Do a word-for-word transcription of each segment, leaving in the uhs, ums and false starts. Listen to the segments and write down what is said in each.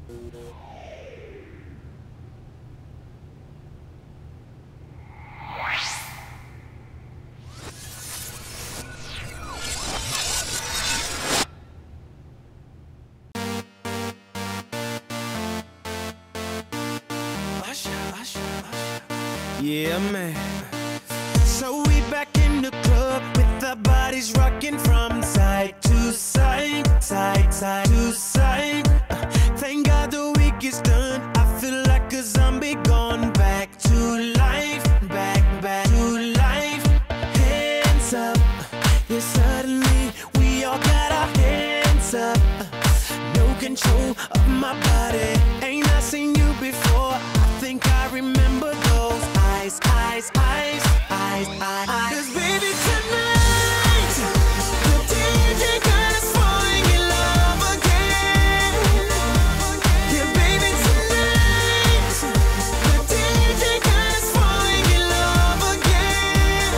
Yeah, man. So we back in the club with our bodies rocking from side to side, side, side to side. Uh, thank God the week is done. I feel like a zombie gone back to life, back, back to life. Hands up, yeah, suddenly we all got our hands up. Uh, no control of my body. Ain't I seen you before? I think I remember those eyes, eyes, eyes, eyes, eyes. Cause baby tonight, the D J got us falling in love again. Yeah, baby tonight, the D J got us falling in love again.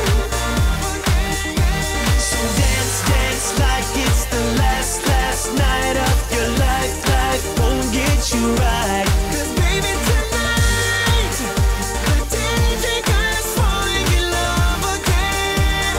So dance, dance like it's the last, last night of your life. Life won't get you right. Cause baby tonight, the D J got us falling in love again.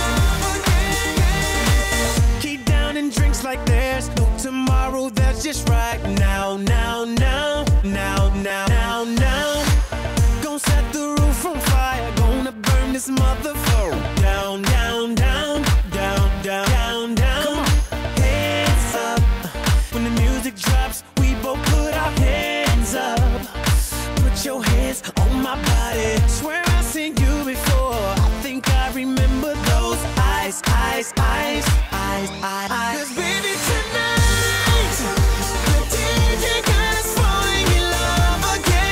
Keep down and drinks like there's no tomorrow, that's just right now, now, now, now, now, now, now. Gonna set the roof on fire, gonna burn this motherfucker down, down, down, down, down, down, down. Hands up, when the music drops, we both put our hands up. Put your hands on my body. Swear I've seen you before. I think I remember those eyes, eyes, eyes, eyes, eyes. Cause baby tonight, the D J got us falling in love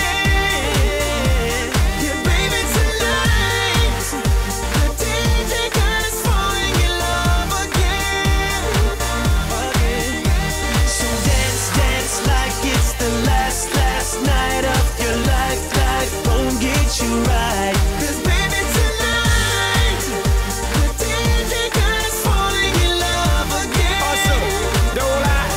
again. Yeah, baby tonight, the D J got us falling in love again. Again. So dance, dance like it's the last, last night of your life. Life won't get you right. Cause baby tonight, the D J got us falling in love again. Awesome, don't lie.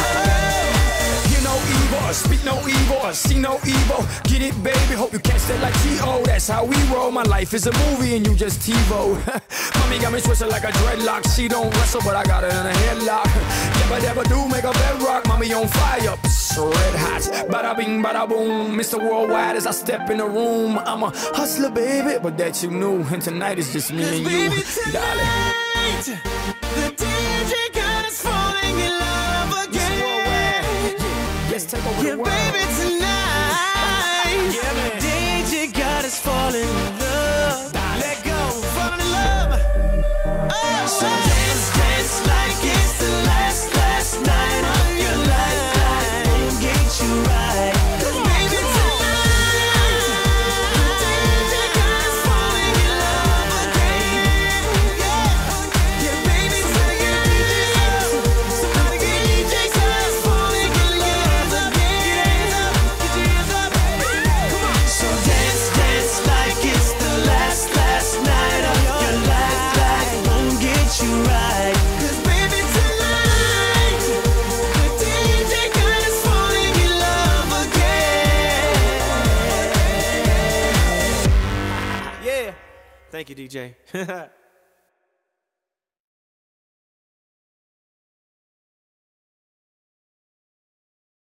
Hear no evil, speak no evil, see no evil. Get it, baby, hope you catch that like T O. That's how we roll. My life is a movie and you just TiVo. Mommy got me twisted like a dreadlock. She don't wrestle, but I got her in a headlock. Never, never do make a bedrock. Mommy on fire, psst, red hot. Bada bing, bada boom. Mister Worldwide as I step in the room. I'm a hustler, baby, but that you knew. And tonight is just me and you, Baby darling. tonight, the D J got us falling in love again. Let's take over Yeah, the world. baby tonight, Yeah, man. the D J got us falling in love. Let go, falling in love. Oh, so dance, dance like it's the last, last night of your life. Life won't get you right. 'Cause baby tonight, the D J got us falling in love again. Yeah, yeah, baby tonight, somebody get D J got us falling in love again. Get your hands up, come on. So dance, dance like it's the last, last night of your life. Life won't get you right. 'Cause baby tonight, the D J got us falling in love again. Yeah, thank you, D J.